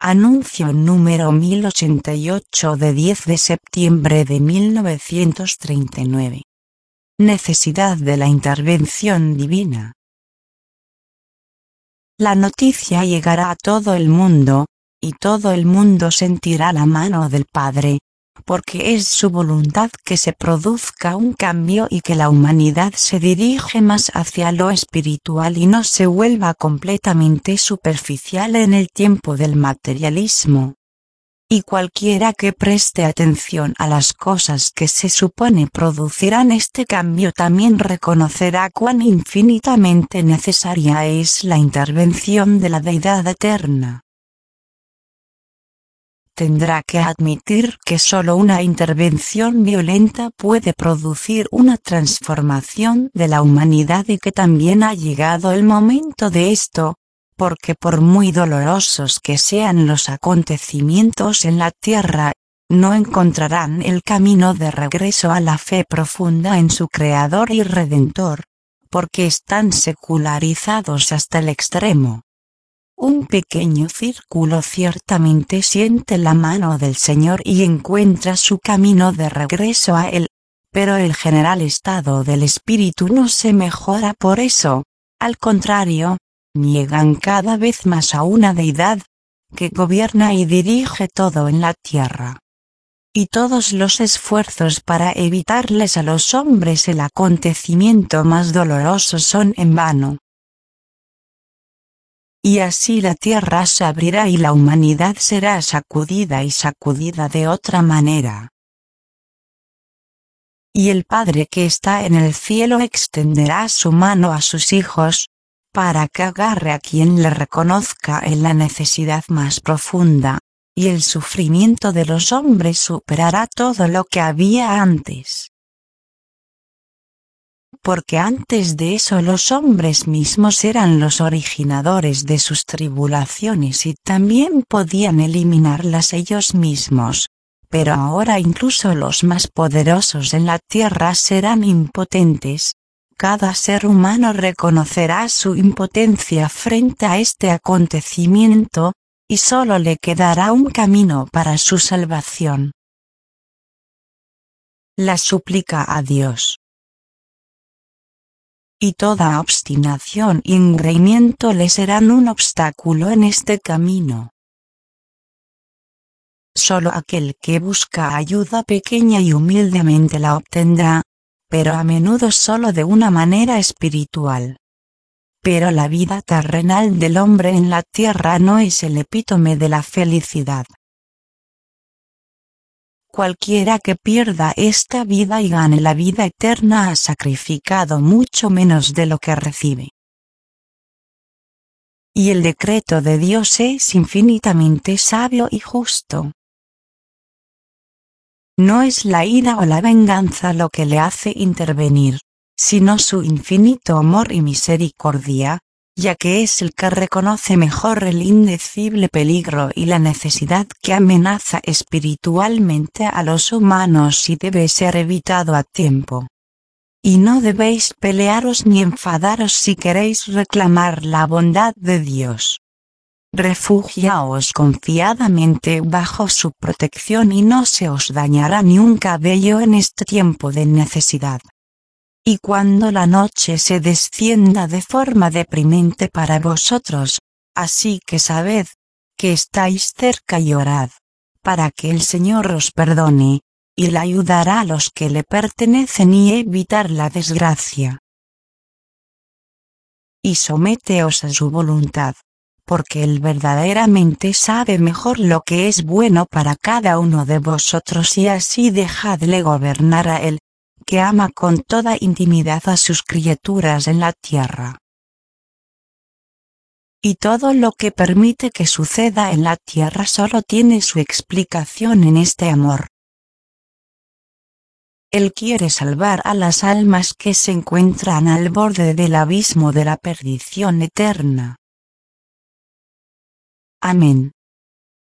Anuncio número 1088 de 10 de septiembre de 1939. Necesidad de la intervención divina. La noticia llegará a todo el mundo, y todo el mundo sentirá la mano del Padre, porque es su voluntad que se produzca un cambio y que la humanidad se dirija más hacia lo espiritual y no se vuelva completamente superficial en el tiempo del materialismo. Y cualquiera que preste atención a las cosas que se supone producirán este cambio también reconocerá cuán infinitamente necesaria es la intervención de la Deidad eterna. Tendrá que admitir que solo una intervención violenta puede producir una transformación de la humanidad y que también ha llegado el momento de esto, porque por muy dolorosos que sean los acontecimientos en la tierra, no encontrarán el camino de regreso a la fe profunda en su Creador y Redentor, porque están secularizados hasta el extremo. Un pequeño círculo ciertamente siente la mano del Señor y encuentra su camino de regreso a Él, pero el general estado del espíritu no se mejora por eso, al contrario, niegan cada vez más a una deidad, que gobierna y dirige todo en la tierra. Y todos los esfuerzos para evitarles a los hombres el acontecimiento más doloroso son en vano. Y así la tierra se abrirá y la humanidad será sacudida y sacudida de otra manera. Y el Padre que está en el cielo extenderá su mano a sus hijos, para que agarre a quien le reconozca en la necesidad más profunda, y el sufrimiento de los hombres superará todo lo que había antes. Porque antes de eso los hombres mismos eran los originadores de sus tribulaciones y también podían eliminarlas ellos mismos, pero ahora incluso los más poderosos en la tierra serán impotentes. Cada ser humano reconocerá su impotencia frente a este acontecimiento, y solo le quedará un camino para su salvación. La súplica a Dios. Y toda obstinación y engreimiento le serán un obstáculo en este camino. Solo aquel que busca ayuda pequeña y humildemente la obtendrá, pero a menudo solo de una manera espiritual. Pero la vida terrenal del hombre en la tierra no es el epítome de la felicidad. Cualquiera que pierda esta vida y gane la vida eterna ha sacrificado mucho menos de lo que recibe. Y el decreto de Dios es infinitamente sabio y justo. No es la ira o la venganza lo que le hace intervenir, sino su infinito amor y misericordia, ya que es el que reconoce mejor el indecible peligro y la necesidad que amenaza espiritualmente a los humanos y debe ser evitado a tiempo. Y no debéis pelearos ni enfadaros si queréis reclamar la bondad de Dios. Refugiaos confiadamente bajo su protección y no se os dañará ni un cabello en este tiempo de necesidad. Y cuando la noche se descienda de forma deprimente para vosotros, así que sabed, que estáis cerca y orad, para que el Señor os perdone, y le ayudará a los que le pertenecen y evitar la desgracia. Y someteos a su voluntad, porque Él verdaderamente sabe mejor lo que es bueno para cada uno de vosotros y así dejadle gobernar a Él, que ama con toda intimidad a sus criaturas en la tierra. Y todo lo que permite que suceda en la tierra solo tiene su explicación en este amor. Él quiere salvar a las almas que se encuentran al borde del abismo de la perdición eterna. Amén.